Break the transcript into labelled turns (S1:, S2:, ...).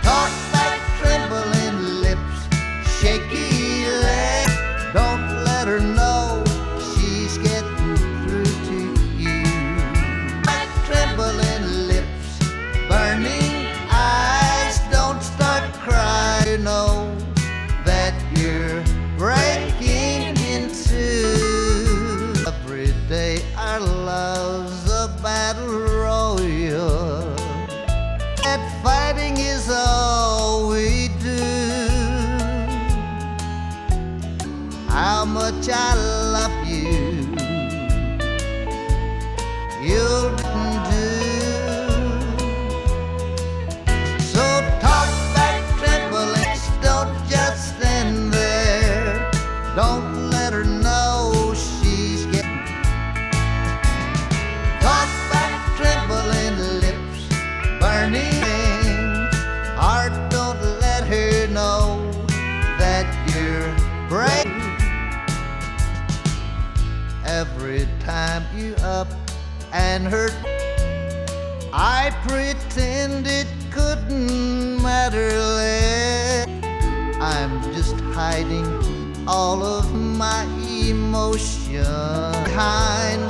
S1: Talk back, trembling lips, shaky legs. Don't let her know she's getting through to you. Back, trembling lips, burning eyes. Don't start crying. You know that you're breaking into. Every day our love's a battle royal. That fighting is all we do. How much I love you, you didn't do. So talk back, trembling, don't just stand there. Don't let her know she's getting. Talk back, trembling lips, burning heart. Don't let her know that you're brave. Every time you up and hurt, I pretend it couldn't matter less. I'm just hiding all of my emotion behind